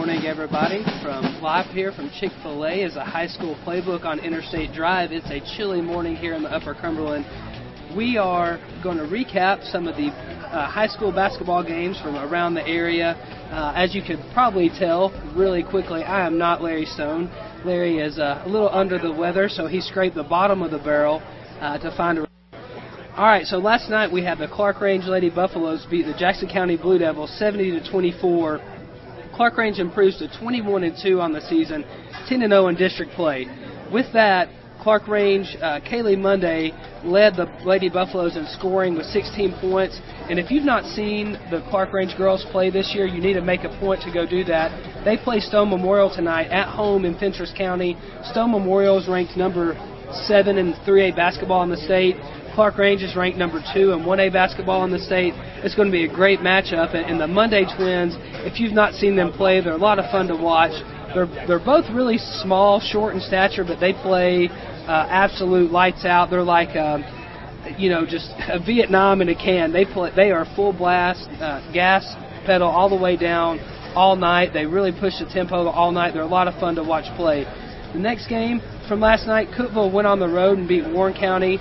morning, everybody. Live here from Chick-fil-A is a high school playbook on Interstate Drive. It's a chilly morning here in the Upper Cumberland. We are going to recap some of the high school basketball games from around the area. As you could probably tell really quickly, I am not Larry Stone. Larry is a little under the weather, so he scraped the bottom of the barrel to find a... All right, so last night we had the Clark-Range Lady Buffaloes beat the Jackson County Blue Devils 70-24. Clark-Range improves to 21-2 on the season, 10-0 in district play. With that, Clark-Range, Kaylee Monday led the Lady Buffaloes in scoring with 16 points. And if you've not seen the Clark-Range girls play this year, you need to make a point to go do that. They play Stone Memorial tonight at home in Fentress County. Stone Memorial is ranked number 7 in 3A basketball in the state. Clark-Range is ranked number 2 in 1A basketball in the state. It's going to be a great matchup. And the Monday Twins, if you've not seen them play, they're a lot of fun to watch. They're both really small, short in stature, but they play absolute lights out. They're like, just a Vietnam in a can. They are full blast, gas pedal all the way down all night. They really push the tempo all night. They're a lot of fun to watch play. The next game from last night, Cookeville went on the road and beat Warren County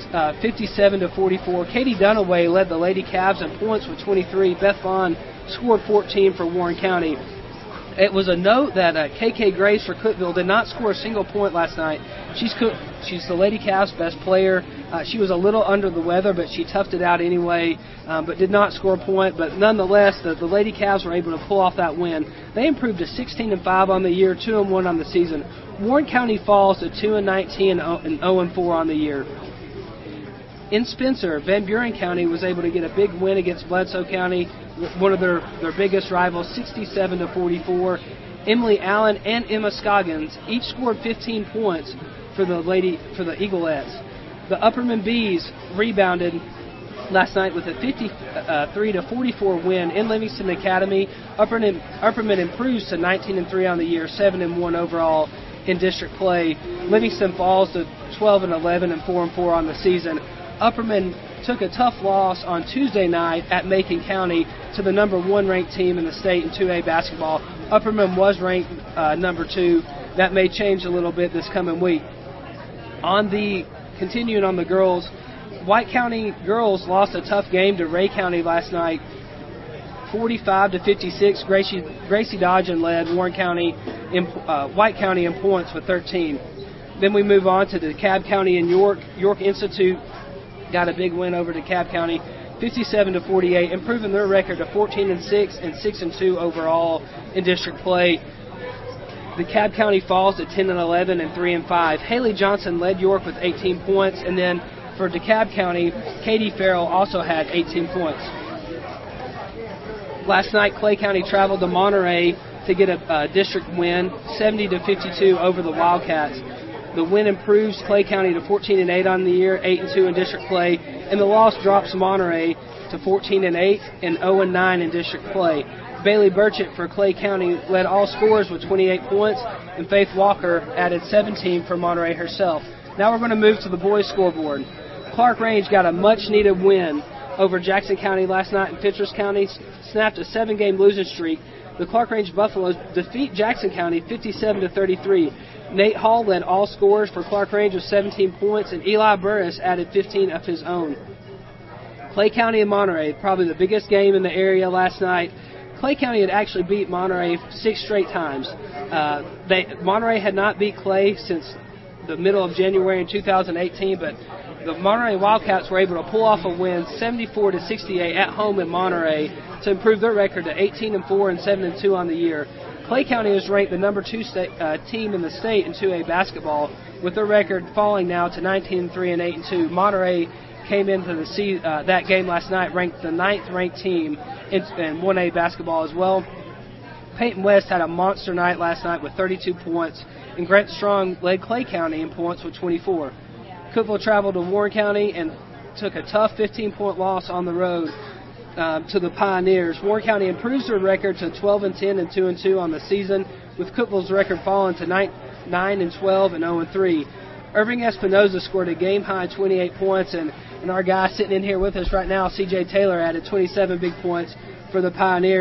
57-44. Katie Dunaway led the Lady Cavs in points with 23. Beth Vaughn scored 14 for Warren County. It was a note that KK Grace for Cookeville did not score a single point last night. She's the Lady Cavs' best player. She was a little under the weather, but she toughed it out anyway, but did not score a point. But nonetheless, the Lady Cavs were able to pull off that win. They improved to 16-5 on the year, 2-1 on the season. Warren County falls to 2-19 and 0-4 on the year. In Spencer, Van Buren County was able to get a big win against Bledsoe County, one of their biggest rivals, 67-44. Emily Allen and Emma Scoggins each scored 15 points for the Eagleettes. The Upperman Bees rebounded last night with a 53-44 win in Livingston Academy. Upperman improves to 19-3 on the year, 7-1 overall in district play. Livingston falls to 12-11 and 4-4 on the season. Upperman took a tough loss on Tuesday night at Macon County to the number 1 ranked team in the state in 2A basketball. Upperman was ranked number 2. That may change a little bit this coming week. Continuing on the girls, White County girls lost a tough game to Ray County last night, 45-56. Gracie Dodgen led Warren County White County in points with 13. Then we move on to DeKalb County and York. York Institute got a big win over DeKalb County, 57-48, improving their record to 14-6 and 6-2 overall in district play. DeKalb County falls to 10-11 and 3-5. Haley Johnson led York with 18 points, and then for DeKalb County, Katie Farrell also had 18 points. Last night, Clay County traveled to Monterey to get a district win, 70-52 over the Wildcats. The win improves Clay County to 14-8 on the year, 8-2 in district play, and the loss drops Monterey to 14-8 and 0-9 in district play. Bailey Burchett for Clay County led all scorers with 28 points, and Faith Walker added 17 for Monterey herself. Now we're going to move to the boys' scoreboard. Clark-Range got a much-needed win over Jackson County last night, and Fentress County snapped a 7-game losing streak. The Clark-Range Buffaloes defeat Jackson County 57-33. Nate Hall led all scorers for Clark-Range with 17 points, and Eli Burris added 15 of his own. Clay County and Monterey, probably the biggest game in the area last night. Clay County had actually beat Monterey 6 straight times. Monterey had not beat Clay since the middle of January in 2018, but the Monterey Wildcats were able to pull off a win 74-68 at home in Monterey to improve their record to 18-4 and 7-2 on the year. Clay County is ranked the number 2 team in the state in 2A basketball, with their record falling now to 19-3 and 8-2. Monterey came into that game last night ranked the 9th ranked team in 1A basketball as well. Peyton West had a monster night last night with 32 points, and Grant Strong led Clay County in points with 24. Cookeville traveled to Warren County and took a tough 15-point loss on the road to the Pioneers. Warren County improves their record to 12-10 and 2-2 on the season, with Cookeville's record falling to 9-12 and 0-3. Irving Espinoza scored a game-high 28 points, and our guy sitting in here with us right now, C.J. Taylor, added 27 big points for the Pioneers.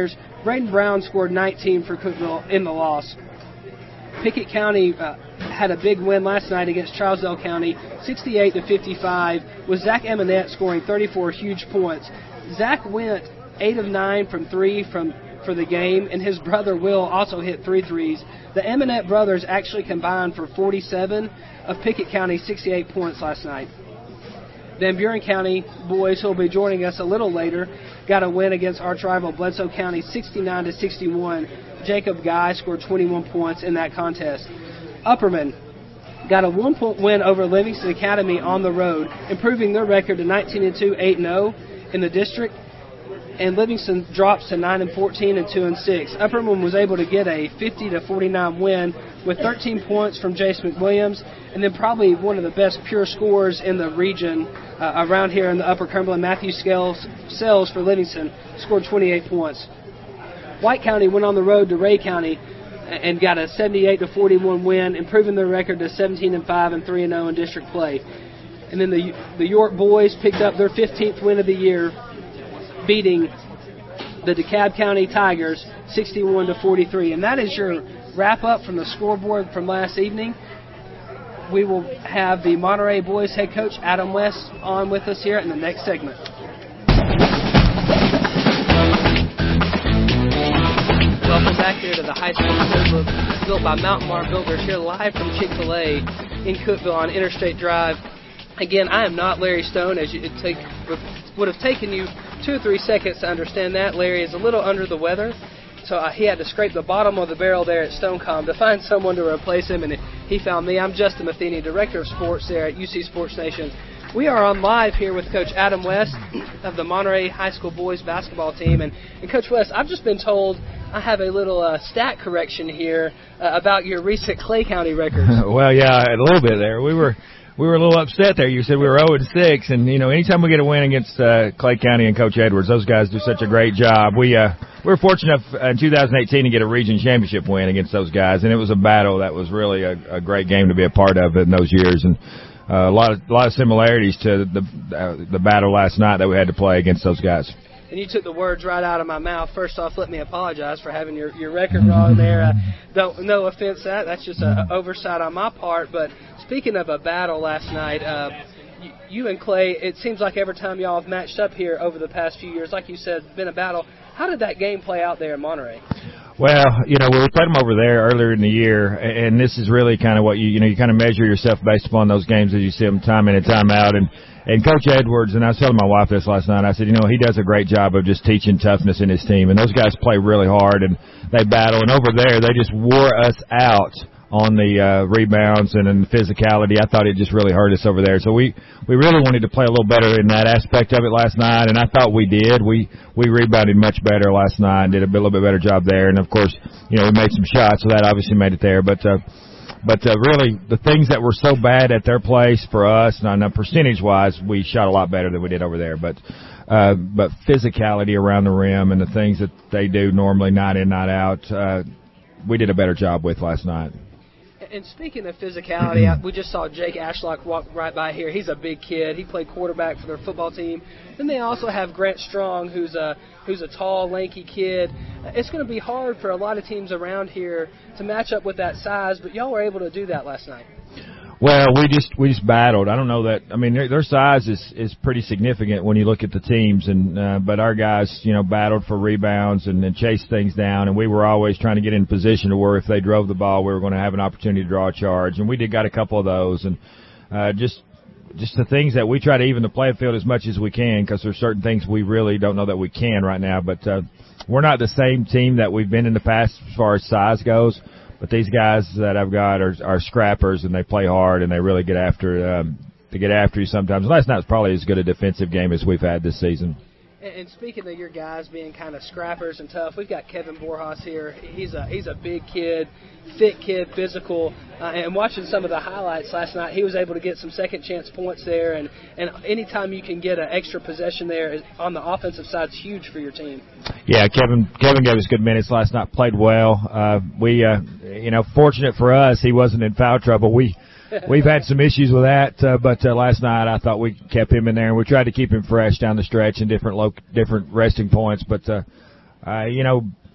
Braden Brown scored 19 for Cookeville in the loss. Pickett County had a big win last night against Trousdale County, 68-55, with Zach Eminette scoring 34 huge points. Zach went 8 of 9 from 3 for the game, and his brother Will also hit 3 threes. The Eminette brothers actually combined for 47 of Pickett County's 68 points last night. Van Buren County boys, who will be joining us a little later, got a win against arch rival Bledsoe County, 69-61. Jacob Guy scored 21 points in that contest. Upperman got a 1-point win over Livingston Academy on the road, improving their record to 19-2, 8-0 in the district. And Livingston drops to 9-14 and 2-6. Upperman was able to get a 50-49 win with 13 points from Jace McWilliams, and then probably one of the best pure scorers in the region around here in the Upper Cumberland, Matthew Sells for Livingston, scored 28 points. White County went on the road to Ray County and got a 78-41 win, improving their record to 17-5 and 3-0 in district play. And then the York boys picked up their 15th win of the year, beating the DeKalb County Tigers 61-43. And that is your wrap-up from the scoreboard from last evening. We will have the Monterey boys head coach Adam West on with us here in the next segment. Welcome back here to the high school codebook built by Mountain Mar Builders, here live from Chick-fil-A in Cookeville on Interstate Drive. Again, I am not Larry Stone, as would have taken you 2 or 3 seconds to understand that. Larry is a little under the weather, so he had to scrape the bottom of the barrel there at Stonecom to find someone to replace him, and he found me. I'm Justin Matheny, Director of Sports there at UC Sports Nation. We are on live here with Coach Adam West of the Monterey High School boys basketball team. And Coach West, I've just been told I have a little stat correction here about your recent Clay County records. Well, yeah, a little bit there. We were a little upset there. You said we were 0-6, and anytime we get a win against Clay County and Coach Edwards, those guys do such a great job. We were fortunate enough in 2018 to get a region championship win against those guys, and it was a battle that was really a great game to be a part of in those years, and a lot of similarities to the battle last night that we had to play against those guys. And you took the words right out of my mouth. First off, let me apologize for having your record wrong there. No offense to that. That's just an oversight on my part. But speaking of a battle last night, you and Clay, it seems like every time y'all have matched up here over the past few years, like you said, been a battle. How did that game play out there in Monterey? Well, we played them over there earlier in the year, and this is really kind of what you kind of measure yourself based upon those games as you see them time in and time out. And Coach Edwards, and I was telling my wife this last night, I said, he does a great job of just teaching toughness in his team, and those guys play really hard, and they battle. And over there, they just wore us out on the rebounds and in the physicality. I thought it just really hurt us over there. So we really wanted to play a little better in that aspect of it last night, and I thought we did. We rebounded much better last night and did a little bit better job there. And, of course, we made some shots, so that obviously made it there. But really, the things that were so bad at their place for us, now percentage-wise, we shot a lot better than we did over there. But physicality around the rim and the things that they do normally night in, night out, we did a better job with last night. And speaking of physicality, we just saw Jake Ashlock walk right by here. He's a big kid. He played quarterback for their football team. Then they also have Grant Strong, who's a tall, lanky kid. It's going to be hard for a lot of teams around here to match up with that size, but y'all were able to do that last night. Well, we just battled. I don't know that. I mean, their size is pretty significant when you look at the teams, and but our guys, battled for rebounds and chased things down, and we were always trying to get in position to where if they drove the ball, we were going to have an opportunity to draw a charge, and we got a couple of those, and just the things that we try to even the playing field as much as we can, because there's certain things we really don't know that we can right now, but we're not the same team that we've been in the past as far as size goes. But these guys that I've got are scrappers, and they play hard, and they really get after you sometimes. Last night was probably as good a defensive game as we've had this season. And speaking of your guys being kind of scrappers and tough, we've got Kevin Borjas here. He's a big kid, fit kid, physical. And watching some of the highlights last night, he was able to get some second chance points there. And anytime you can get an extra possession there on the offensive side, it's huge for your team. Yeah, Kevin gave us good minutes last night. Played well. Fortunate for us, he wasn't in foul trouble. We've had some issues with that, but last night I thought we kept him in there, and we tried to keep him fresh down the stretch in different resting points. But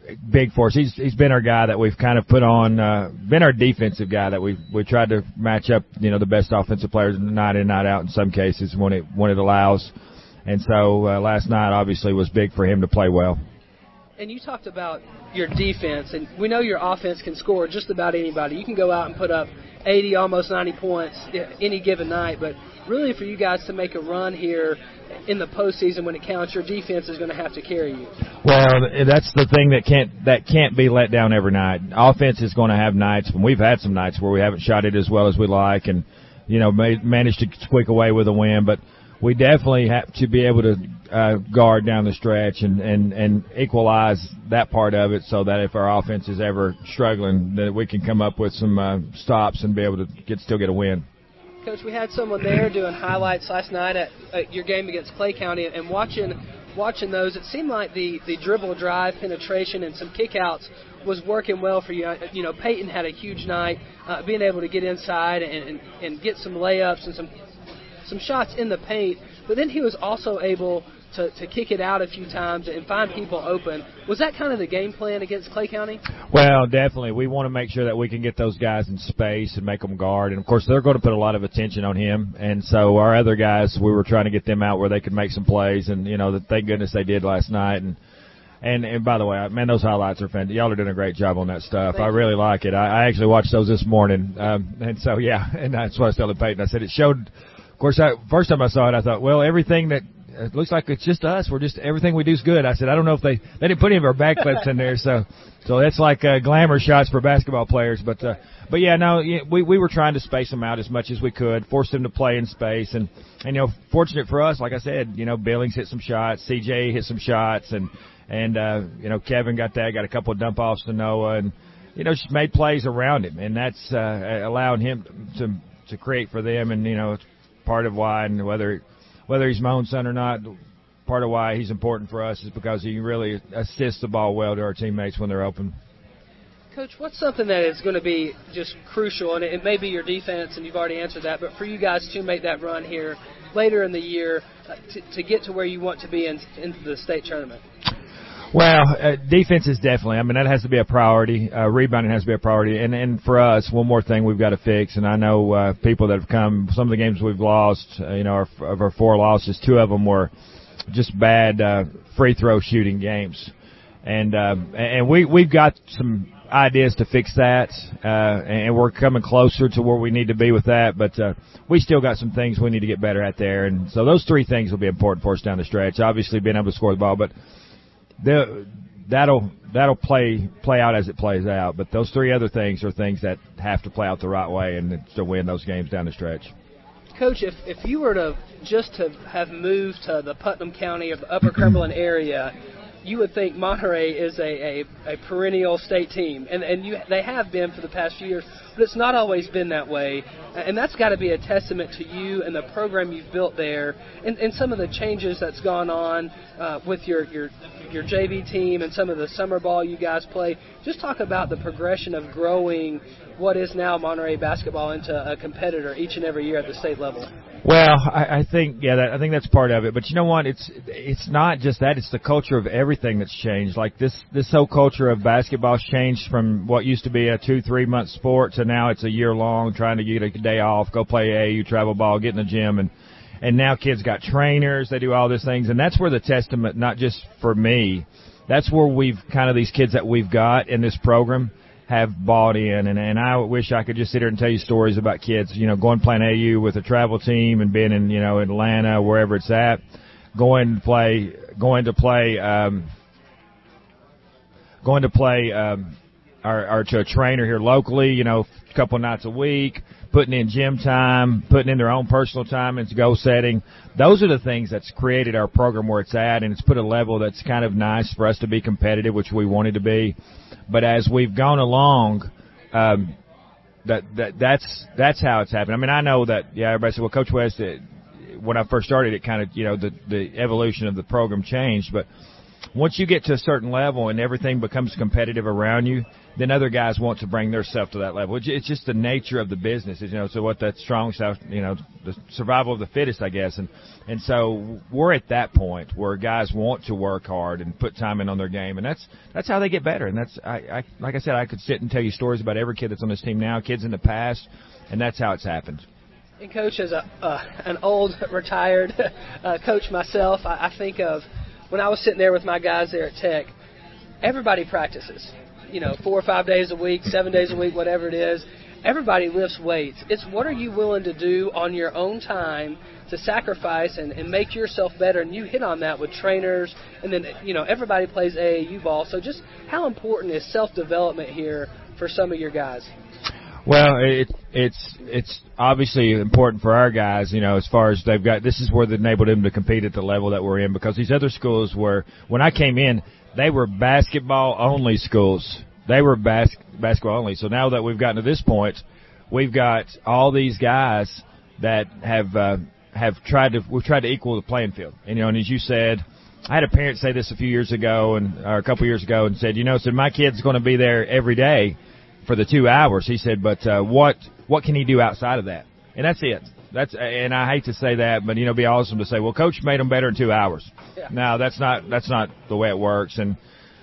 big for us. He's been our guy that we've kind of put on, been our defensive guy that we tried to match up, the best offensive players night in, night out in some cases when it allows. And so last night obviously was big for him to play well. And you talked about your defense, and we know your offense can score just about anybody. You can go out and put up 80, almost 90 points any given night, but really for you guys to make a run here in the postseason when it counts, your defense is going to have to carry you. Well, that's the thing that can't be let down every night. Offense is going to have nights, and we've had some nights where we haven't shot it as well as we like, and managed to squeak away with a win, but we definitely have to be able to guard down the stretch and equalize that part of it so that if our offense is ever struggling, that we can come up with some stops and be able to still get a win. Coach, we had someone there doing highlights last night at your game against Clay County, and watching those, it seemed like the dribble drive penetration and some kickouts was working well for you. Peyton had a huge night, being able to get inside and get some layups and some shots in the paint, but then he was also able to kick it out a few times and find people open. Was that kind of the game plan against Clay County? Well, definitely. We want to make sure that we can get those guys in space and make them guard. And, of course, they're going to put a lot of attention on him. And so our other guys, we were trying to get them out where they could make some plays. And, thank goodness they did last night. And by the way, man, those highlights are fantastic. Y'all are doing a great job on that stuff. I really like it. I actually watched those this morning. And so, yeah, and that's what I was telling Peyton. I said it showed, of course, first time I saw it, I thought, well, everything that, it looks like it's just us. Everything we do is good. I said, I don't know if they didn't put any of our back clips in there. So that's like glamour shots for basketball players. But yeah, no, we were trying to space them out as much as we could, force them to play in space. And fortunate for us, like I said, Billings hit some shots, CJ hit some shots, and Kevin got a couple of dump offs to Noah, and just made plays around him, and that's allowing him to create for them. And it's part of why, and whether he's my own son or not, part of why he's important for us is because he really assists the ball well to our teammates when they're open. Coach, what's something that is going to be just crucial, and it may be your defense, and you've already answered that, but for you guys to make that run here later in the year to get to where you want to be into the state tournament? Well, defense is definitely, that has to be a priority. Rebounding has to be a priority. And for us, one more thing we've got to fix, and I know people that have come, some of the games we've lost, of our 4 losses, 2 of them were just bad free throw shooting games. And we've got some ideas to fix that, and we're coming closer to where we need to be with that, but we still got some things we need to get better at there. And so those 3 things will be important for us down the stretch. Obviously being able to score the ball, but that'll play out as it plays out. But those 3 other things are things that have to play out the right way and to win those games down the stretch. Coach, if you were to have moved to the Putnam County or the Upper Cumberland area, you would think Monterey is a perennial state team, and they have been for the past few years, but it's not always been that way, and that's got to be a testament to you and the program you've built there, and some of the changes that's gone on with your JV team and some of the summer ball you guys play. Just talk about the progression of growing what is now Monterey basketball into a competitor each and every year at the state level. Well, I think that's part of it. But you know what? It's not just that. It's the culture of everything that's changed. Like this whole culture of basketball's changed from what used to be a 2-3 month sport to now it's a year long, trying to get a day off, go play AAU travel ball, get in the gym, and now kids got trainers. They do all these things, and that's where the testament, not just for me, that's where we've kind of these kids that we've got in this program have bought in, and I wish I could just sit here and tell you stories about kids, going playing AU with a travel team and being in, Atlanta, wherever it's at, going to play to a trainer here locally, a couple of nights a week, putting in gym time, putting in their own personal time and goal setting. Those are the things that's created our program where it's at, and it's put a level that's kind of nice for us to be competitive, which we wanted to be. But as we've gone along, that's how it's happened. I know that, everybody said, well, Coach West, when I first started, it kind of, the evolution of the program changed. But once you get to a certain level and everything becomes competitive around you, then other guys want to bring their stuff to that level. It's just the nature of the business, so what that strong stuff, the survival of the fittest, I guess. And so we're at that point where guys want to work hard and put time in on their game, and that's how they get better. And that's, like I said, I could sit and tell you stories about every kid that's on this team now, kids in the past, and that's how it's happened. And Coach, as an old retired coach myself, I think of when I was sitting there with my guys there at Tech, everybody practices. 4 or 5 days a week, 7 days a week, whatever it is. Everybody lifts weights. It's what are you willing to do on your own time to sacrifice and make yourself better. And you hit on that with trainers. And then, everybody plays AAU ball. So just how important is self-development here for some of your guys? Well, it's obviously important for our guys, as far as this is where they've enabled them to compete at the level that we're in, because these other schools when I came in, they were basketball-only schools. They were basketball-only. So now that we've gotten to this point, we've got all these guys that we've tried to equal the playing field. And as you said, I had a parent say this a couple years ago and said, my kid's going to be there every day for the 2 hours. He said, but what can he do outside of that? And that's it. And I hate to say that, but it'd be awesome to say, well, Coach made them better in 2 hours. Yeah. No, that's not the way it works. And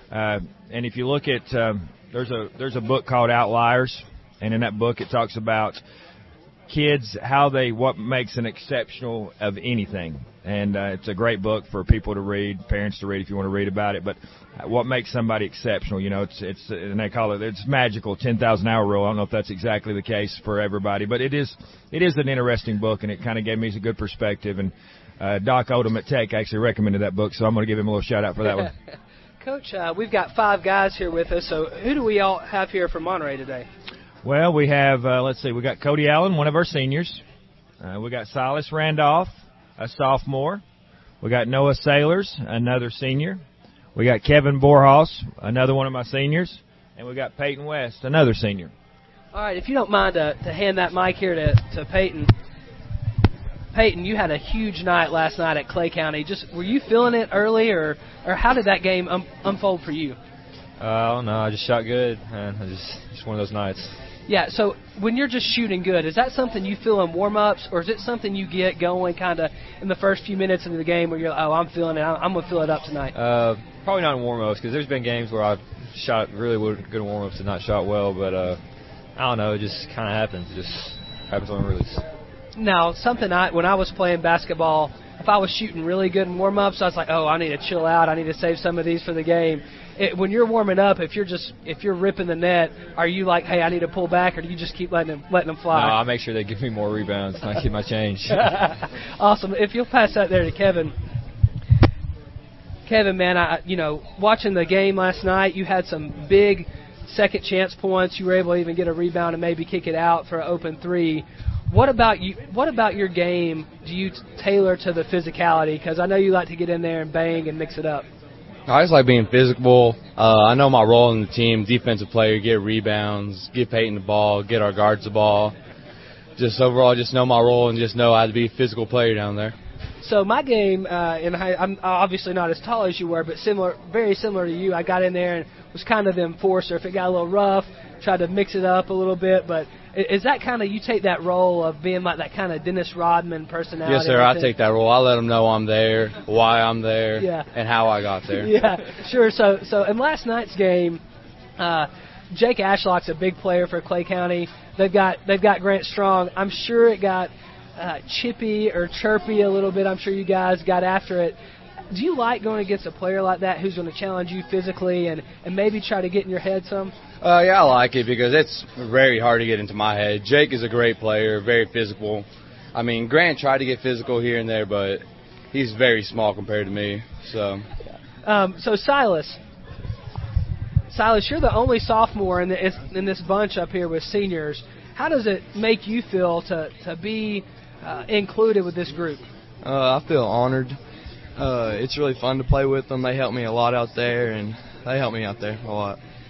if you look at there's a book called Outliers, and in that book it talks about kids, what makes an exceptional of anything. And it's a great book for people to read, parents to read if you want to read about it. But what makes somebody exceptional? It's and they call it's magical 10,000-hour rule. I don't know if that's exactly the case for everybody, but it is an interesting book, and it kind of gave me a good perspective. And Doc Odom at Tech actually recommended that book, so I'm going to give him a little shout out for that one. Coach, we've got 5 guys here with us. So who do we all have here from Monterey today? Well, we have we got Cody Allen, one of our seniors. We got Silas Randolph, a sophomore. We got Noah Sailors, another senior. We got Kevin Borhaus, another one of my seniors. And we got Peyton West, another senior. All right, if you don't mind to hand that mic here to Peyton. Peyton, you had a huge night last night at Clay County. Were you feeling it early, or how did that game unfold for you? I don't know. I just shot good, and just one of those nights. Yeah, so when you're just shooting good, is that something you feel in warm-ups, or is it something you get going kind of in the first few minutes into the game where you're like, oh, I'm feeling it, I'm going to fill it up tonight? Probably not in warm-ups, because there's been games where I've shot really good in warm-ups and not shot well, but I don't know, it just kind of happens. It just happens on release. Now, when I was playing basketball, if I was shooting really good in warm-ups, I was like, oh, I need to chill out, I need to save some of these for the game. When you're warming up, if you're ripping the net, are you like, hey, I need to pull back, or do you just keep letting them fly? No, I make sure they give me more rebounds, and I keep my change. Awesome. If you'll pass that there to Kevin. Kevin, man, watching the game last night, you had some big second chance points. You were able to even get a rebound and maybe kick it out for an open three. What about you? What about your game do you tailor to the physicality? Because I know you like to get in there and bang and mix it up. I just like being physical. I know my role in the team, defensive player, get rebounds, get Peyton the ball, get our guards the ball. Just overall, just know my role and just know I have to be a physical player down there. So my game, I'm obviously not as tall as you were, but very similar to you. I got in there and was kind of the enforcer. If it got a little rough, tried to mix it up a little bit. But is that kind of, you take that role of being like that kind of Dennis Rodman personality? Yes, sir. I take that role. I let them know I'm there, why I'm there, yeah, and how I got there. Yeah, sure. So in last night's game, Jake Ashlock's a big player for Clay County. They've got Grant Strong. I'm sure it got chippy or chirpy a little bit. I'm sure you guys got after it. Do you like going against a player like that who's going to challenge you physically and maybe try to get in your head some? Yeah, I like it because it's very hard to get into my head. Jake is a great player, very physical. I mean, Grant tried to get physical here and there, but he's very small compared to me. So Silas, you're the only sophomore in this bunch up here with seniors. How does it make you feel to be included with this group? I feel honored. It's really fun to play with them. They help me a lot out there, and they help me out there a lot.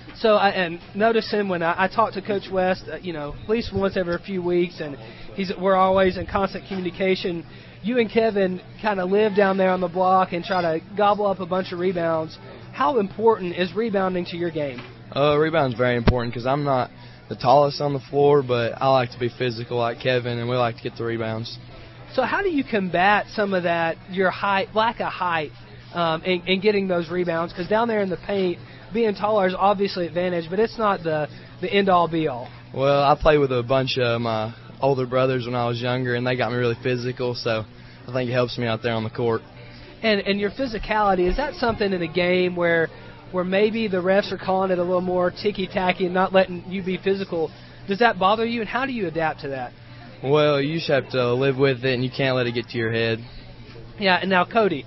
So and notice him when I talk to Coach West, at least once every few weeks, and we're always in constant communication. You and Kevin kind of live down there on the block and try to gobble up a bunch of rebounds. How important is rebounding to your game? Rebound's very important because I'm not the tallest on the floor, but I like to be physical like Kevin, and we like to get the rebounds. So how do you combat some of that, your height, lack of height, in getting those rebounds? Because down there in the paint, being taller is obviously an advantage, but it's not the end-all, be-all. Well, I played with a bunch of my older brothers when I was younger, and they got me really physical, so I think it helps me out there on the court. And your physicality, is that something in a game where maybe the refs are calling it a little more ticky-tacky and not letting you be physical? Does that bother you, and how do you adapt to that? Well, you just have to live with it, and you can't let it get to your head. Yeah, and now, Cody,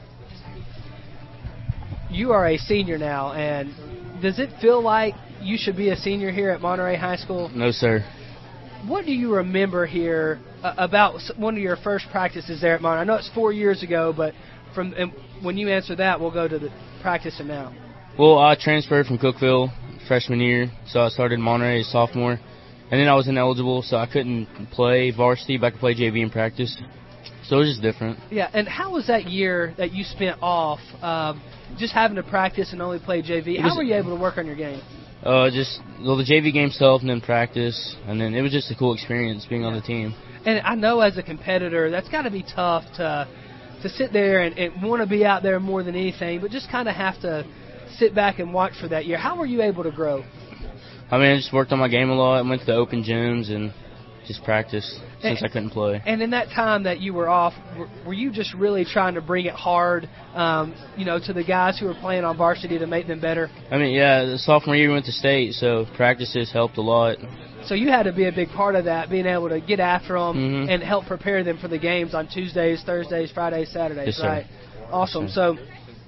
you are a senior now, and does it feel like you should be a senior here at Monterey High School? No, sir. What do you remember here about one of your first practices there at Monterey? I know it's 4 years ago, but when you answer that, we'll go to the practice and now. Well, I transferred from Cookeville freshman year, so I started Monterey as sophomore. And then I was ineligible, so I couldn't play varsity, but I could play JV in practice. So it was just different. Yeah, and how was that year that you spent off, just having to practice and only play JV? How were you able to work on your game? The JV game's tough, and then practice, and then it was just a cool experience being on the team. And I know as a competitor, that's got to be tough to sit there and want to be out there more than anything, but just kind of have to sit back and watch for that year. How were you able to grow? I mean, I just worked on my game a lot. I went to the open gyms and just practiced since I couldn't play. And in that time that you were off, were you just really trying to bring it hard, to the guys who were playing on varsity to make them better? I mean, yeah, the sophomore year we went to state, so practices helped a lot. So you had to be a big part of that, being able to get after them and help prepare them for the games on Tuesdays, Thursdays, Fridays, Saturdays, yes, right? Sir. Awesome. Yes, sir.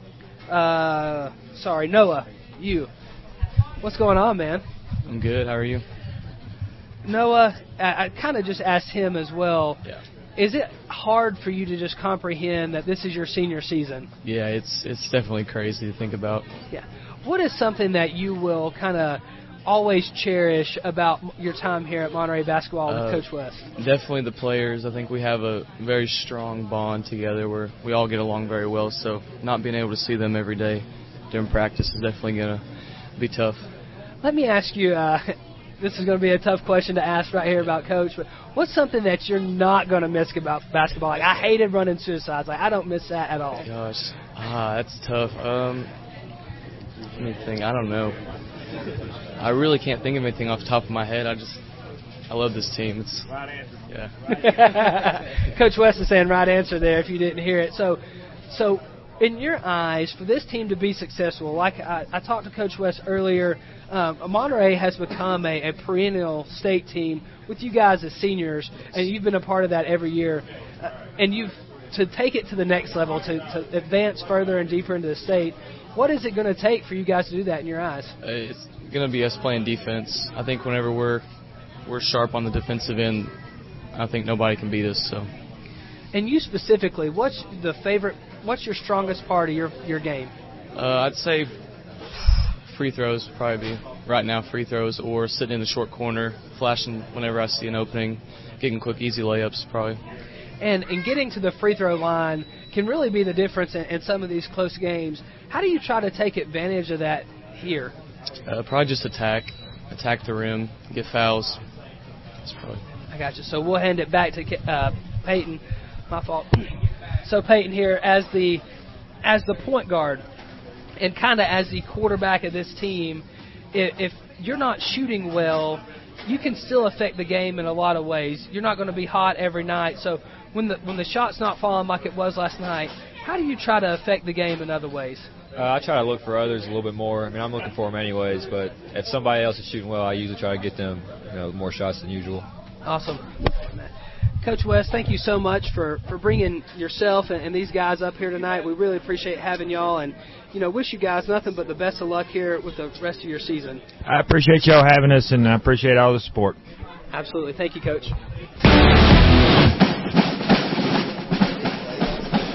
So, Noah, what's going on, man? I'm good. How are you? Noah, I kind of just asked him as well. Yeah. Is it hard for you to just comprehend that this is your senior season? Yeah, it's definitely crazy to think about. Yeah. What is something that you will kind of always cherish about your time here at Monterey basketball with Coach West? Definitely the players. I think we have a very strong bond together where we all get along very well. So not being able to see them every day during practice is definitely going to be tough. Let me ask you, this is going to be a tough question to ask right here about Coach, but what's something that you're not going to miss about basketball? Like, I hated running suicides. Like, I don't miss that at all. Gosh, that's tough. Let me think. I don't know. I really can't think of anything off the top of my head. I love this team. It's right answer. Yeah. Coach West is saying right answer there if you didn't hear it. So in your eyes, for this team to be successful, like I talked to Coach West earlier, Monterey has become a perennial state team with you guys as seniors, and you've been a part of that every year. And to take it to the next level, to advance further and deeper into the state, what is it going to take for you guys to do that in your eyes? It's going to be us playing defense. I think whenever we're sharp on the defensive end, I think nobody can beat us. So. And you specifically, what's your strongest part of your game? I'd say free throws would probably be right now free throws or sitting in the short corner, flashing whenever I see an opening, getting quick, easy layups probably. And getting to the free throw line can really be the difference in some of these close games. How do you try to take advantage of that here? Probably just attack the rim, get fouls. That's probably. I got you. So we'll hand it back to Peyton. My fault. So Peyton here as the point guard and kind of as the quarterback of this team, if you're not shooting well, you can still affect the game in a lot of ways. You're not going to be hot every night. So when the shot's not falling like it was last night, how do you try to affect the game in other ways? I try to look for others a little bit more. I mean, I'm looking for them anyways, but if somebody else is shooting well, I usually try to get them more shots than usual. Awesome. Coach West, thank you so much for bringing yourself and these guys up here tonight. We really appreciate having y'all, and wish you guys nothing but the best of luck here with the rest of your season. I appreciate y'all having us, and I appreciate all the support. Absolutely. Thank you, Coach.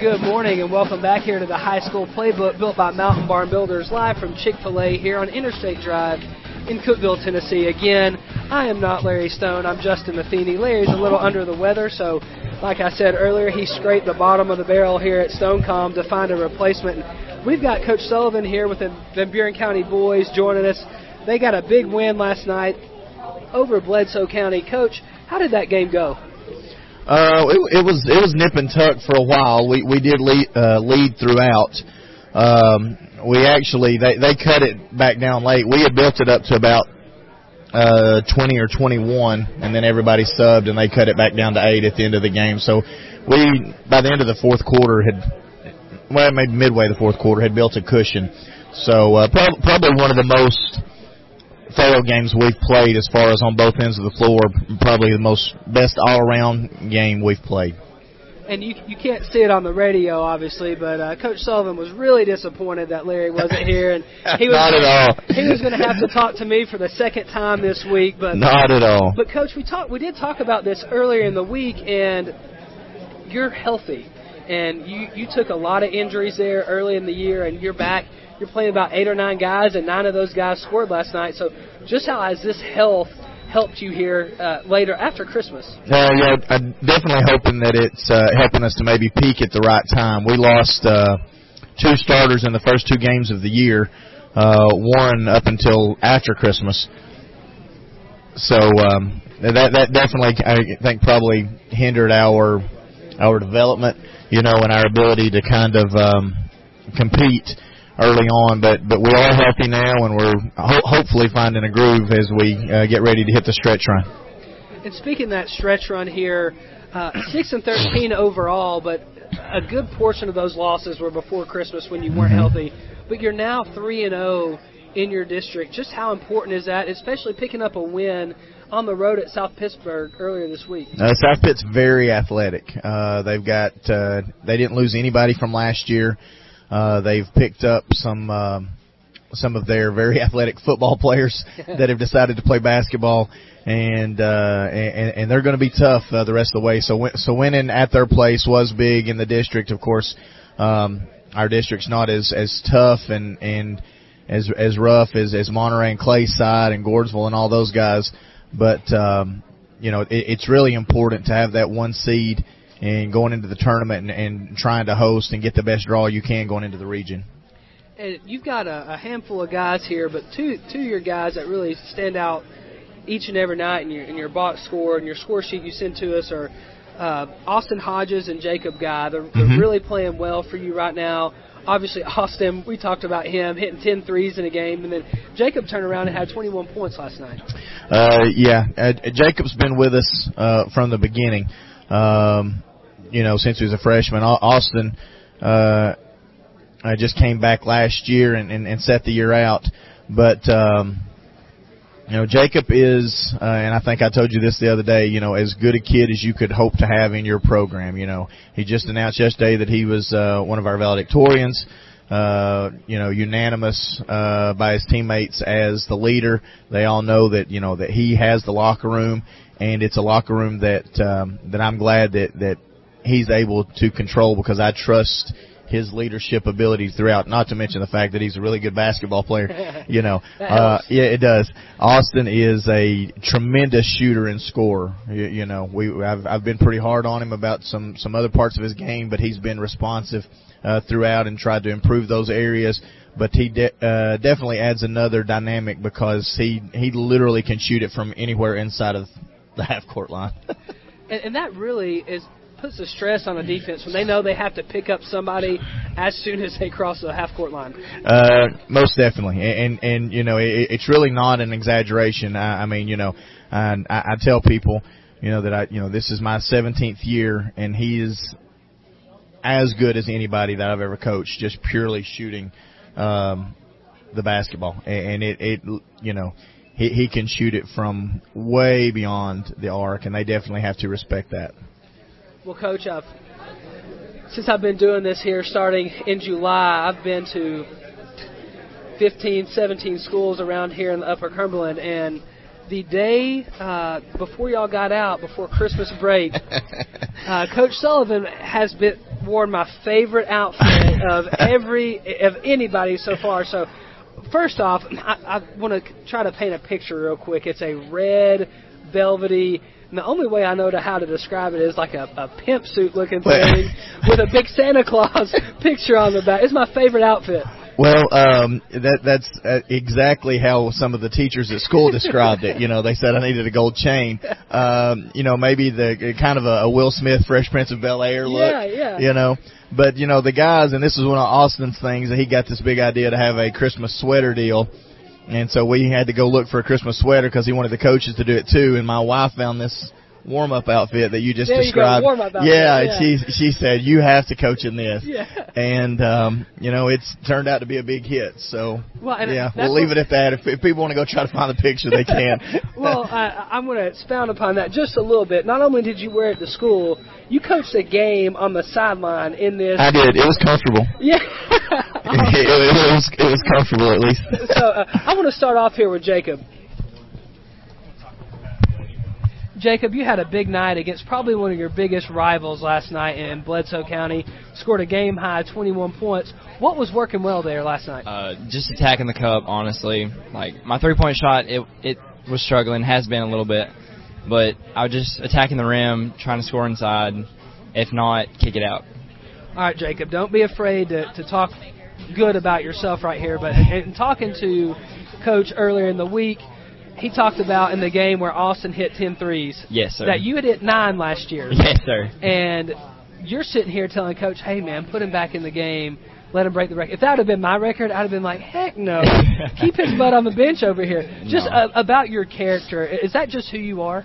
Good morning and welcome back here to the high school playbook built by Mountain Barn Builders, live from Chick-fil-A here on Interstate Drive in Cookeville, Tennessee. Again, I am not Larry Stone. I'm Justin Matheny. Larry's a little under the weather, so like I said earlier, he scraped the bottom of the barrel here at Stonecom to find a replacement. And we've got Coach Sullivan here with the Van Buren County boys joining us. They got a big win last night over Bledsoe County. Coach, how did that game go? It was nip and tuck for a while. We did lead throughout. We actually they cut it back down late. We had built it up to about 20 or 21, and then everybody subbed, and they cut it back down to 8 at the end of the game. So we, by the end of the fourth quarter, maybe midway the fourth quarter, had built a cushion. So probably one of the most thorough games we've played as far as on both ends of the floor. Probably the best all-around game we've played. And you can't see it on the radio, obviously, but Coach Sullivan was really disappointed that Larry wasn't here, and he was not at all. He was going to have to talk to me for the second time this week, but not at all. But Coach, we did talk about this earlier in the week, and you're healthy, and you took a lot of injuries there early in the year, and you're back. You're playing about 8 or 9 guys, and 9 of those guys scored last night. So just how has this health helped you here later after Christmas? Yeah, I'm definitely hoping that it's helping us to maybe peak at the right time. We lost 2 starters in the first 2 games of the year, one up until after Christmas. So that definitely, I think, probably hindered our development, and our ability to kind of compete early on, but we are healthy now, and we're hopefully finding a groove as we get ready to hit the stretch run. And speaking of that stretch run here, 6-13 overall, but a good portion of those losses were before Christmas when you weren't healthy. But you're now 3-0 in your district. Just how important is that, especially picking up a win on the road at South Pittsburgh earlier this week? South Pitt's very athletic. They've got they didn't lose anybody from last year. They've picked up some of their very athletic football players that have decided to play basketball, and they're going to be tough the rest of the way. So winning at their place was big in the district. Of course, our district's not as tough and as rough as Monterey and Clayside and Gordesville and all those guys, but it's really important to have that 1 seed and going into the tournament and trying to host and get the best draw you can going into the region. And you've got a handful of guys here, but two of your guys that really stand out each and every night in your box score and your score sheet you send to us are Austin Hodges and Jacob Guy. They're really playing well for you right now. Obviously, Austin, we talked about him hitting 10 threes in a game, and then Jacob turned around and had 21 points last night. Jacob's been with us from the beginning. Since he was a freshman. Austin just came back last year and set the year out. But, Jacob is, and I think I told you this the other day, as good a kid as you could hope to have in your program. He just announced yesterday that he was one of our valedictorians, unanimous by his teammates as the leader. They all know that, that he has the locker room, and it's a locker room that I'm glad that he's able to control because I trust his leadership abilities throughout, not to mention the fact that he's a really good basketball player. Yeah, it does. Austin is a tremendous shooter and scorer. I've been pretty hard on him about some other parts of his game, but he's been responsive throughout and tried to improve those areas. But he definitely adds another dynamic because he literally can shoot it from anywhere inside of the half-court line. and that really puts the stress on a defense when they know they have to pick up somebody as soon as they cross the half-court line. Most definitely. And it's really not an exaggeration. I tell people, that this is my 17th year, and he is as good as anybody that I've ever coached, just purely shooting the basketball. And he can shoot it from way beyond the arc, and they definitely have to respect that. Well, Coach, since I've been doing this here starting in July, I've been to 15, 17 schools around here in the Upper Cumberland, and the day before y'all got out, before Christmas break, Coach Sullivan has been worn my favorite outfit of anybody so far. So, first off, I want to try to paint a picture real quick. It's a red, velvety. And the only way I know how to describe it is like a pimp suit looking thing with a big Santa Claus picture on the back. It's my favorite outfit. Well, that's exactly how some of the teachers at school described it. You know, they said I needed a gold chain. You know, maybe the kind of a Will Smith, Fresh Prince of Bel-Air look. Yeah. You know, but you know the guys, and this is one of Austin's things. That he got this big idea to have a Christmas sweater deal, and so we had to go look for a Christmas sweater because he wanted the coaches to do it too. And my wife found this warm-up outfit that you just described. Warm-up outfit. Yeah, she said you have to coach in this. Yeah. And you know, it's turned out to be a big hit. So we'll leave it at that. If people want to go try to find the picture, they can. Well, I'm going to expound upon that just a little bit. Not only did you wear it to school, you coached a game on the sideline in this. I did. It was comfortable. Yeah. it was comfortable at least. So I want to start off here with Jacob. Jacob, you had a big night against probably one of your biggest rivals last night in Bledsoe County. Scored a game-high 21 points. What was working well there last night? Just attacking the cup, honestly. Like, my three-point shot, it was struggling, has been a little bit. But I was just attacking the rim, trying to score inside. If not, kick it out. All right, Jacob, don't be afraid to talk good about yourself right here. But in talking to Coach earlier in the week, he talked about in the game where Austin hit 10 threes. Yes, sir. That you had hit 9 last year. Yes, sir. And you're sitting here telling Coach, hey, man, put him back in the game. Let him break the record. If that would have been my record, I'd have been like, heck no. Keep his butt on the bench over here. Just about your character. Is that just who you are?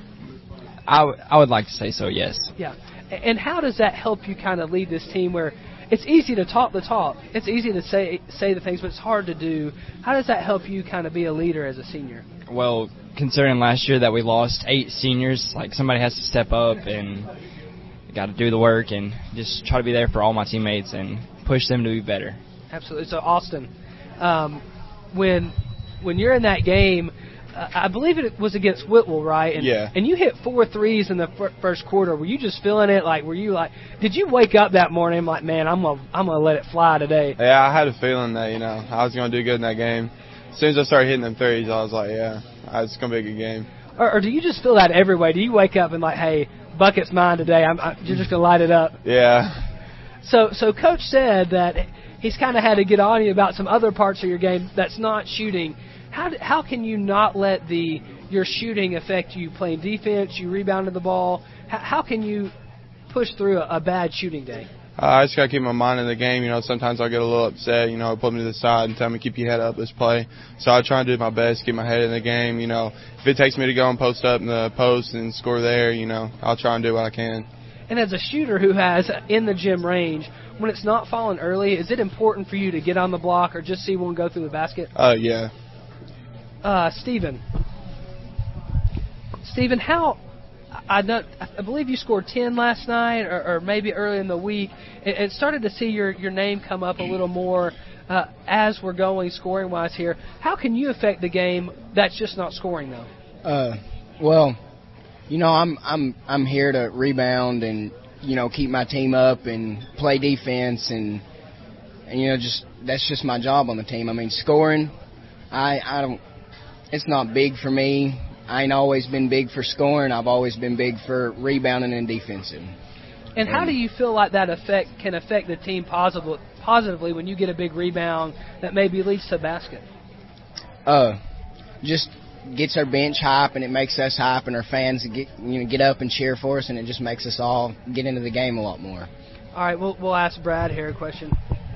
I would like to say so, yes. Yeah. And how does that help you kind of lead this team where it's easy to talk the talk. It's easy to say the things, but it's hard to do. How does that help you kind of be a leader as a senior? Well, considering last year that we lost 8 seniors, like somebody has to step up and got to do the work and just try to be there for all my teammates and push them to be better. Absolutely. So, Austin, when you're in that game, I believe it was against Whitwell, right? Yeah. And you hit 4 threes in the first quarter. Were you just feeling it? Like, were you like, did you wake up that morning and like, man, I'm gonna let it fly today? Yeah, I had a feeling that I was gonna do good in that game. As soon as I started hitting them threes, I was like, yeah, it's gonna be a good game. Or do you just feel that every way? Do you wake up and like, hey, bucket's mine today? You're just gonna light it up? Yeah. So Coach said that he's kind of had to get on you about some other parts of your game that's not shooting. How can you not let your shooting affect you playing defense? You rebounded the ball. How can you push through a bad shooting day? I just gotta keep my mind in the game. Sometimes I'll get a little upset. Put me to the side and tell me keep your head up. Let's play. So I try and do my best, keep my head in the game. If it takes me to go and post up in the post and score there, I'll try and do what I can. And as a shooter who has in the gym range, when it's not falling early, is it important for you to get on the block or just see one go through the basket? Yeah. Stephen, I believe you scored 10 last night or maybe early in the week, and started to see your name come up a little more as we're going scoring-wise here. How can you affect the game that's just not scoring, though? Well, I'm here to rebound and, keep my team up and play defense and that's just my job on the team. I mean, scoring, I don't. It's not big for me. I ain't always been big for scoring. I've always been big for rebounding and defensive. And how do you feel like that can affect the team positively when you get a big rebound that maybe leads to a basket? Just gets our bench hype, and it makes us hype, and our fans get up and cheer for us, and it just makes us all get into the game a lot more. All right, we'll ask Brad here a question.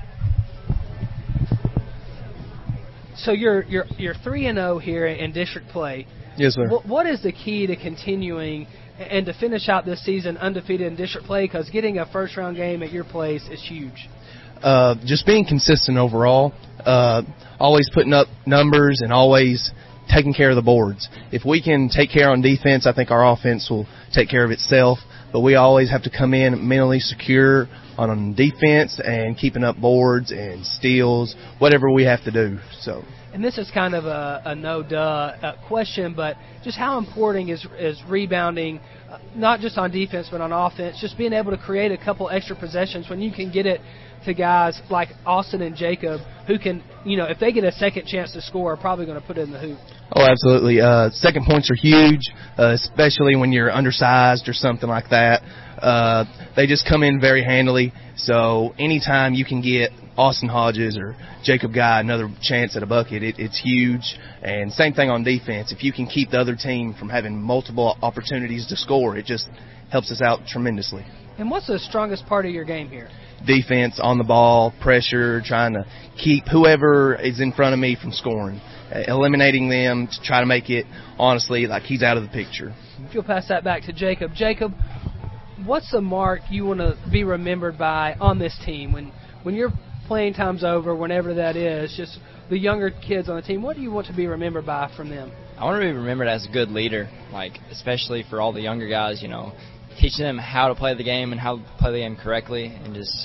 So you're 3-0 here in district play. Yes, sir. What is the key to continuing and to finish out this season undefeated in district play? Because getting a first-round game at your place is huge. Just being consistent overall, always putting up numbers and always taking care of the boards. If we can take care on defense, I think our offense will take care of itself. But we always have to come in mentally secure on defense and keeping up boards and steals, whatever we have to do. So. And this is kind of a no-duh question, but just how important is rebounding, not just on defense but on offense, just being able to create a couple extra possessions when you can get it to guys like Austin and Jacob who can, if they get a second chance to score, are probably going to put it in the hoop. Oh, absolutely. Second points are huge, especially when you're undersized or something like that. They just come in very handily. So anytime you can get Austin Hodges or Jacob Guy another chance at a bucket, it's huge. And same thing on defense. If you can keep the other team from having multiple opportunities to score, it just helps us out tremendously. And what's the strongest part of your game here? Defense, on the ball, pressure, trying to keep whoever is in front of me from scoring, eliminating them to try to make it, honestly, like he's out of the picture. If you'll pass that back to Jacob. Jacob, what's the mark you want to be remembered by on this team? When your playing time's over, whenever that is, just the younger kids on the team, what do you want to be remembered by from them? I want to be remembered as a good leader, especially for all the younger guys, teaching them how to play the game and how to play the game correctly, and just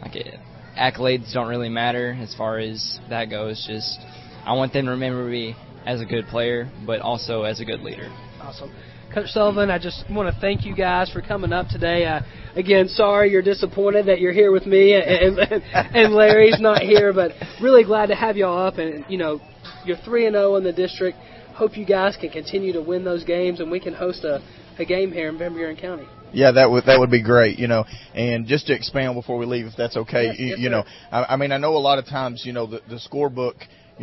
accolades don't really matter as far as that goes. Just I want them to remember me as a good player, but also as a good leader. Awesome. Coach Sullivan, I just want to thank you guys for coming up today. Again, sorry you're disappointed that you're here with me and Larry's not here, but really glad to have y'all up. And, you're 3-0 in the district. Hope you guys can continue to win those games, and we can host a game here in Van Buren County. Yeah, that would be great, And just to expand before we leave, if that's okay, yes, I mean, I know a lot of times, the scorebook,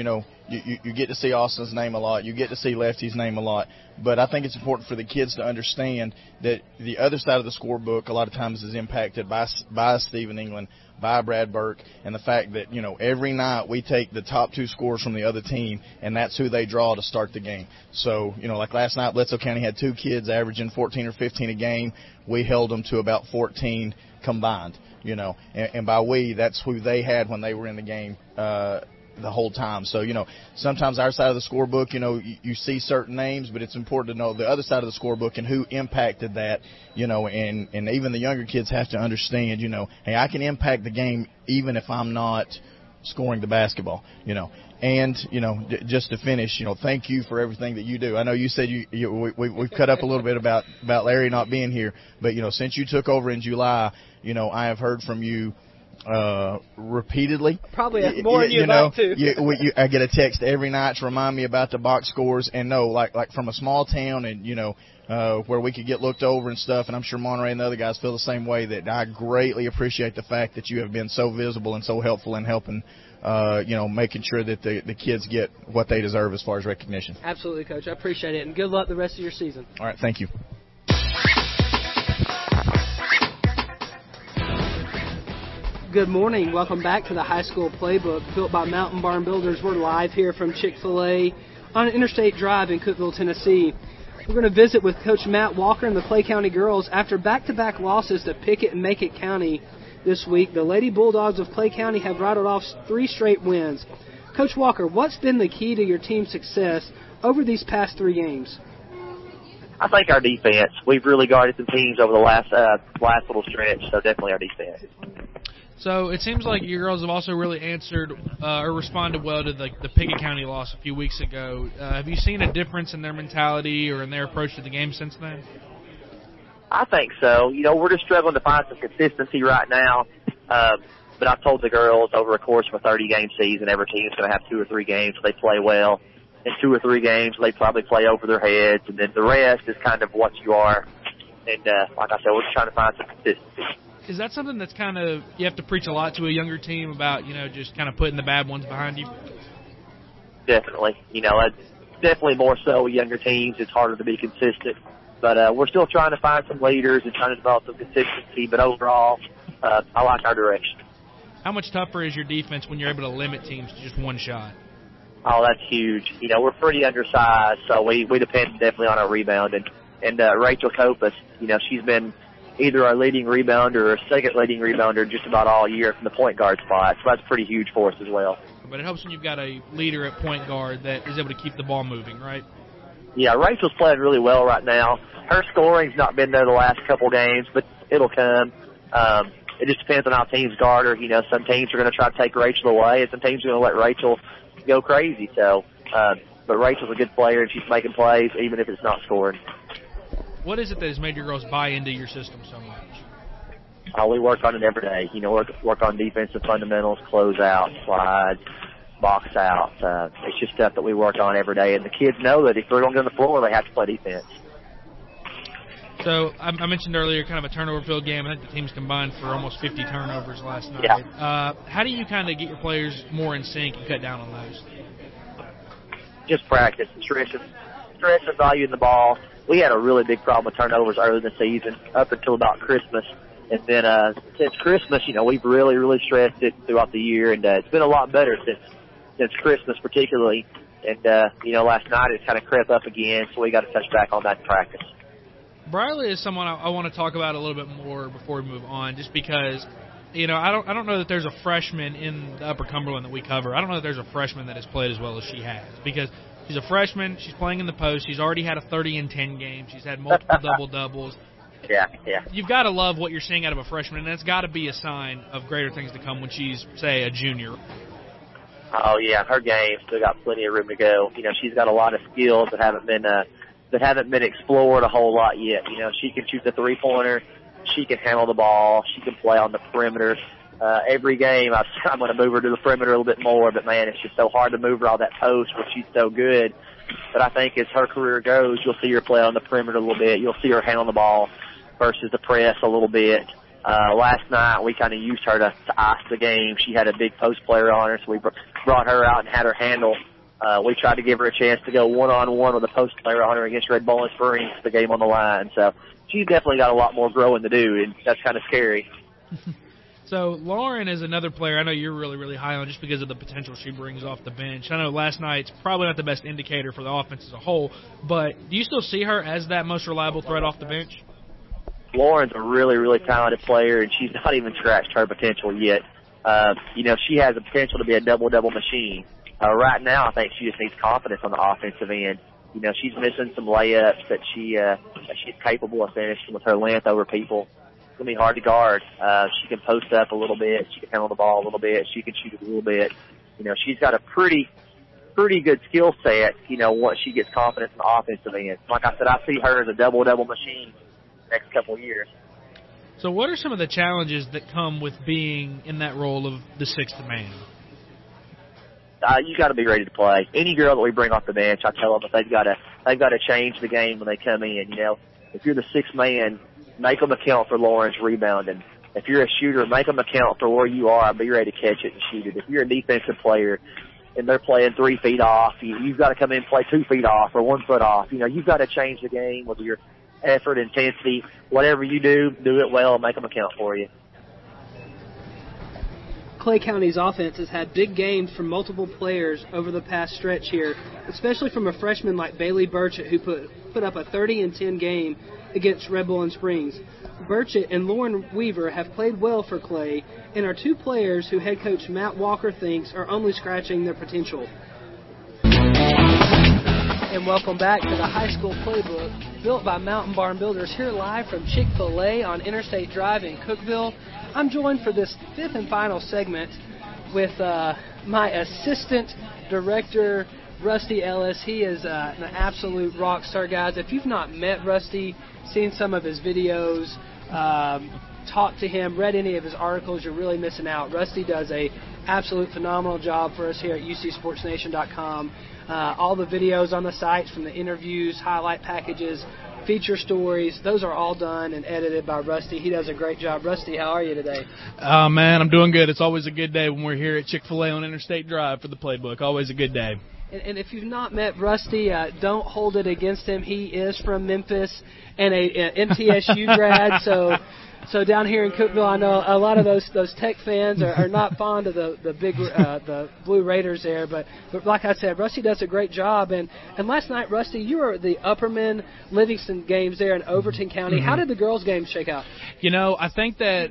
you get to see Austin's name a lot. You get to see Lefty's name a lot. But I think it's important for the kids to understand that the other side of the scorebook a lot of times is impacted by Stephen England, by Brad Burke, and the fact that, every night we take the top two scorers from the other team, and that's who they draw to start the game. So, like last night, Bledsoe County had two kids averaging 14 or 15 a game. We held them to about 14 combined, and by we, that's who they had when they were in the game the whole time. So, sometimes our side of the scorebook, you see certain names, but it's important to know the other side of the scorebook and who impacted that, and even the younger kids have to understand, hey, I can impact the game even if I'm not scoring the basketball, And, just to finish, thank you for everything that you do. I know you said we've cut up a little bit about Larry not being here, but, since you took over in July, I have heard from you repeatedly. Probably more than you'd like to. I get a text every night to remind me about the box scores, and like from a small town, and where we could get looked over and stuff, and I'm sure Monterey and the other guys feel the same way. That I greatly appreciate the fact that you have been so visible and so helpful in helping, making sure that the kids get what they deserve as far as recognition. Absolutely, Coach. I appreciate it, and good luck the rest of your season. All right, thank you. Good morning. Welcome back to the High School Playbook, built by Mountain Barn Builders. We're live here from Chick-fil-A on Interstate Drive in Cookeville, Tennessee. We're going to visit with Coach Matt Walker and the Clay County girls. After back-to-back losses to Pickett and Macon County this week, the Lady Bulldogs of Clay County have rattled off 3 straight wins. Coach Walker, what's been the key to your team's success over these past 3 games? I think our defense. We've really guarded some teams over the last little stretch, so definitely our defense. So it seems like your girls have also really answered or responded well to the Pickett County loss a few weeks ago. Have you seen a difference in their mentality or in their approach to the game since then? I think so. We're just struggling to find some consistency right now. But I've told the girls over the course of a 30-game season, every team is going to have 2 or 3 games where they play well, and 2 or 3 games they probably play over their heads, and then the rest is kind of what you are. And like I said, we're just trying to find some consistency. Is that something that's kind of you have to preach a lot to a younger team about, just kind of putting the bad ones behind you? Definitely. It's definitely more so with younger teams. It's harder to be consistent. But we're still trying to find some leaders and trying to develop some consistency. But overall, I like our direction. How much tougher is your defense when you're able to limit teams to just one shot? Oh, that's huge. We're pretty undersized, so we depend definitely on our rebound. And Rachel Copas, she's been either our leading rebounder or second leading rebounder just about all year from the point guard spot. So that's pretty huge for us as well. talking, but it helps when you've got a leader at point guard that is able to keep the ball moving, right? Yeah, Rachel's playing really well right now. Her scoring's not been there the last couple games, but it'll come. It just depends on how teams guard her. You know, some teams are going to try to take Rachel away, and some teams are going to let Rachel go crazy. So, but Rachel's a good player, and she's making plays even if it's not scoring. What is it that has made your girls buy into your system so much? We work on it every day. You know, work on defensive fundamentals, close out, slides, box out. It's just stuff that we work on every day, and the kids know that if they're going to get on the floor, they have to play defense. So I mentioned earlier kind of a turnover-filled game. I think the teams combined for almost 50 turnovers last night. Yeah. How do you kind of get your players more in sync and cut down on those? Just practice and stress and value in the ball. We had a really big problem with turnovers early in the season up until about Christmas. And then since Christmas, you know, we've really, really stressed it throughout the year, and it's been a lot better since Christmas particularly. And, you know, last night it kind of crept up again, so we got to touch back on that in practice. Briley is someone I want to talk about a little bit more before we move on, just because, you know, I don't know that there's a freshman in the Upper Cumberland that we cover. I don't know that there's a freshman that has played as well as she has, because she's a freshman, she's playing in the post, she's already had a 30-10 game, she's had multiple double-doubles. Yeah. You've got to love what you're seeing out of a freshman, and that's got to be a sign of greater things to come when she's, say, a junior. Oh, yeah, her game still got plenty of room to go. You know, she's got a lot of skills that haven't been explored a whole lot yet. You know, she can shoot the three-pointer, she can handle the ball, she can play on the perimeter. Every game I'm going to move her to the perimeter a little bit more, but, man, it's just so hard to move her on that post where she's so good. But I think as her career goes, you'll see her play on the perimeter a little bit. You'll see her handle the ball versus the press a little bit. Last night we kind of used her to ice the game. She had a big post player on her, so we brought her out and had her handle. We tried to give her a chance to go one-on-one with a post player on her against Red Bowling Springs, the game on the line. So she's definitely got a lot more growing to do, and that's kind of scary. So Lauren is another player I know you're really, really high on just because of the potential she brings off the bench. I know last night's probably not the best indicator for the offense as a whole, but do you still see her as that most reliable threat off the bench? Lauren's a really, really talented player, and she's not even scratched her potential yet. You know, she has the potential to be a double-double machine. Right now, I think she just needs confidence on the offensive end. You know, she's missing some layups that she's capable of finishing with her length over people. It's going to be hard to guard. She can post up a little bit. She can handle the ball a little bit. She can shoot it a little bit. You know, she's got a pretty good skill set, you know, once she gets confidence in the offensive end. Like I said, I see her as a double-double machine next couple of years. So what are some of the challenges that come with being in that role of the sixth man? You got to be ready to play. Any girl that we bring off the bench, I tell them that they've got to change the game when they come in. You know, if you're the sixth man, make them account for Lauren's rebounding. If you're a shooter, make them account for where you are and be ready to catch it and shoot it. If you're a defensive player and they're playing 3 feet off, you've got to come in and play 2 feet off or 1 foot off. You know, you've got to change the game with your effort, intensity. Whatever you do it well and make them account for you. Clay County's offense has had big gains from multiple players over the past stretch here, especially from a freshman like Bailey Burchett, who put up a 30-10 game against Red Bowling Springs. Burchett and Lauren Weaver have played well for Clay and are two players who head coach Matt Walker thinks are only scratching their potential. And welcome back to the High School Playbook, built by Mountain Barn Builders, here live from Chick-fil-A on Interstate Drive in Cookeville. I'm joined for this fifth and final segment with my assistant director, Rusty Ellis. He is an absolute rock star, guys. If you've not met Rusty, seen some of his videos, talked to him, read any of his articles, you're really missing out. Rusty does a absolute phenomenal job for us here at UCSportsNation.com. All the videos on the sites, from the interviews, highlight packages, feature stories, those are all done and edited by Rusty. He does a great job. Rusty, how are you today? Man, I'm doing good. It's always a good day when we're here at Chick-fil-A on Interstate Drive for the Playbook. Always a good day. And if you've not met Rusty, don't hold it against him. He is from Memphis and a MTSU grad, so down here in Cookeville, I know a lot of those Tech fans are not fond of the Blue Raiders there. But like I said, Rusty does a great job. And last night, Rusty, you were at the Upperman Livingston games there in Overton County. Mm-hmm. How did the girls' games shake out? You know, I think that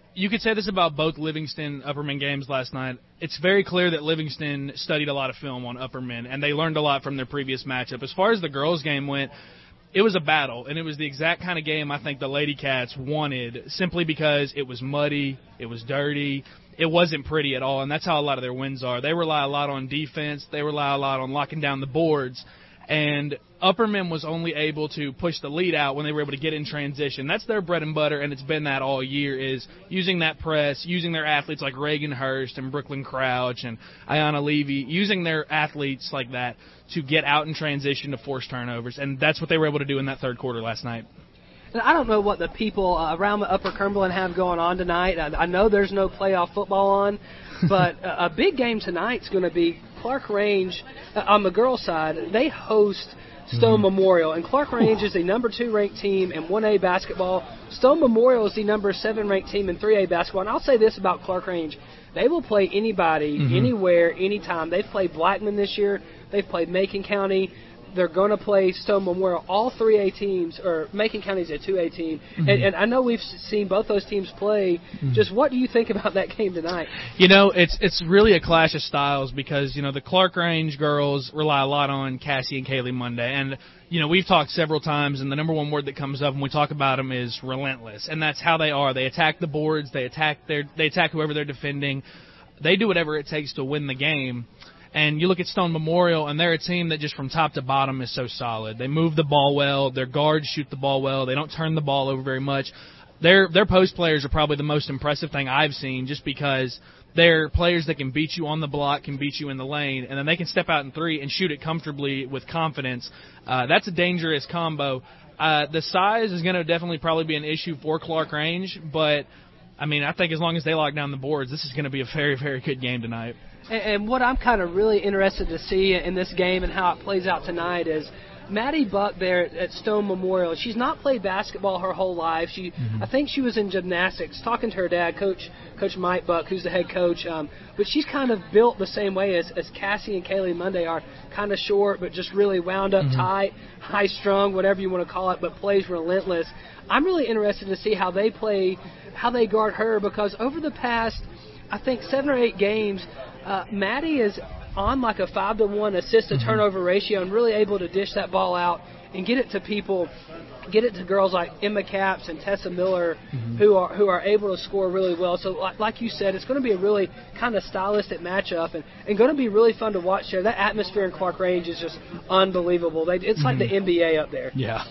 you could say this about both Livingston-Upperman games last night. It's very clear that Livingston studied a lot of film on Upperman, and they learned a lot from their previous matchup. As far as the girls' game went, it was a battle, and it was the exact kind of game I think the Lady Cats wanted, simply because it was muddy, it was dirty, it wasn't pretty at all, and that's how a lot of their wins are. They rely a lot on defense. They rely a lot on locking down the boards, and Upperman was only able to push the lead out when they were able to get in transition. That's their bread and butter, and it's been that all year, is using that press, using their athletes like Reagan Hurst and Brooklyn Crouch and Ayanna Levy, using their athletes like that to get out in transition to force turnovers, and that's what they were able to do in that third quarter last night. And I don't know what the people around the Upper Cumberland have going on tonight. I know there's no playoff football on, but a big game tonight's going to be Clark Range on the girls' side. They host Stone Memorial, and Clark Range is the number 2 ranked team in 1A basketball. Stone Memorial is the number 7 ranked team in 3A basketball. And I'll say this about Clark Range: they will play anybody, anywhere, anytime. They've played Blackman this year. They've played Macon County. They're going to play Stone Memorial. All 3A teams, or Macon County's a 2A team. And I know we've seen both those teams play. Just what do you think about that game tonight? You know, it's really a clash of styles because, you know, the Clark Range girls rely a lot on Cassie and Kaylee Monday. And, you know, we've talked several times, and the number one word that comes up when we talk about them is relentless. And that's how they are. They attack the boards. They attack whoever they're defending. They do whatever it takes to win the game. And you look at Stone Memorial, and they're a team that just from top to bottom is so solid. They move the ball well. Their guards shoot the ball well. They don't turn the ball over very much. Their post players are probably the most impressive thing I've seen, just because they're players that can beat you on the block, can beat you in the lane, and then they can step out in three and shoot it comfortably with confidence. That's a dangerous combo. The size is going to definitely probably be an issue for Clark Range, but, I mean, I think as long as they lock down the boards, this is going to be a very, very good game tonight. And what I'm kind of really interested to see in this game and how it plays out tonight is Maddie Buck there at Stone Memorial. She's not played basketball her whole life. I think she was in gymnastics, talking to her dad, Coach Mike Buck, who's the head coach. But she's kind of built the same way as Cassie and Kaylee Monday are, kind of short but just really wound up tight, high-strung, whatever you want to call it, but plays relentless. I'm really interested to see how they play, how they guard her, because over the past, I think, 7 or 8 games, Maddie is on like a 5-to-1 assist-to-turnover ratio and really able to dish that ball out and get it to people, get it to girls like Emma Capps and Tessa Miller, who are able to score really well. So like you said, it's going to be a really kind of stylistic matchup and going to be really fun to watch there. That atmosphere in Clark Range is just unbelievable. It's like the NBA up there. Yeah.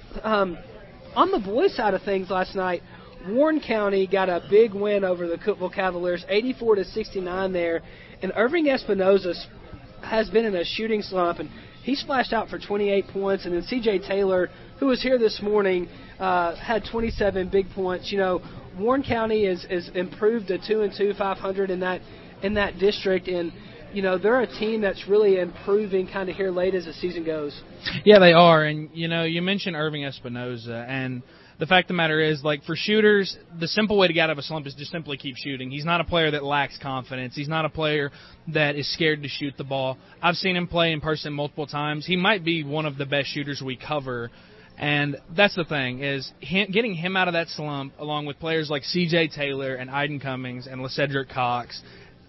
On the boys' side of things last night, Warren County got a big win over the Cookeville Cavaliers, 84-69 there. And Irving Espinoza has been in a shooting slump, and he splashed out for 28 points. And then C.J. Taylor, who was here this morning, had 27 big points. You know, Warren County is improved to 2-2, 500 in that district, and you know they're a team that's really improving kind of here late as the season goes. Yeah, they are, and you know you mentioned Irving Espinoza, and the fact of the matter is, like, for shooters, the simple way to get out of a slump is just simply keep shooting. He's not a player that lacks confidence. He's not a player that is scared to shoot the ball. I've seen him play in person multiple times. He might be one of the best shooters we cover, and that's the thing, is getting him out of that slump, along with players like C.J. Taylor and Iden Cummings and LaCedric Cox,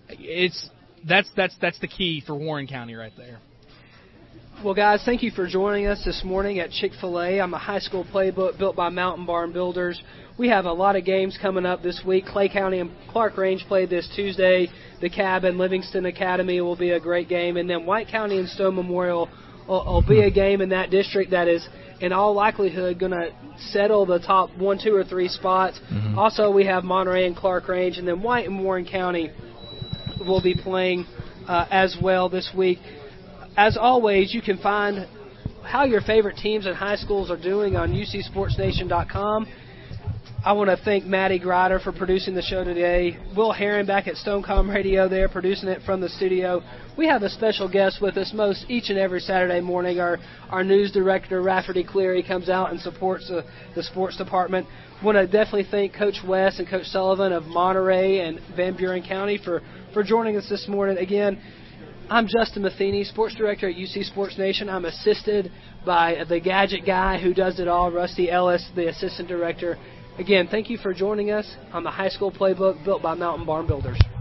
that's the key for Warren County right there. Well, guys, thank you for joining us this morning at Chick-fil-A. I'm a high school playbook built by Mountain Barn Builders. We have a lot of games coming up this week. Clay County and Clark Range play this Tuesday. The Cab and Livingston Academy will be a great game. And then White County and Stone Memorial will be a game in that district that is, in all likelihood, going to settle the top 1, 2, or 3 spots. Also, we have Monterey and Clark Range. And then White and Warren County will be playing as well this week. As always, you can find how your favorite teams and high schools are doing on UCSportsNation.com. I want to thank Maddie Grider for producing the show today. Will Herron back at Stonecom Radio there, producing it from the studio. We have a special guest with us each and every Saturday morning. Our news director, Rafferty Cleary, comes out and supports the sports department. I want to definitely thank Coach West and Coach Sullivan of Monterey and Van Buren County for joining us this morning. Again, I'm Justin Matheny, sports director at UC Sports Nation. I'm assisted by the gadget guy who does it all, Rusty Ellis, the assistant director. Again, thank you for joining us on the High School Playbook built by Mountain Barn Builders.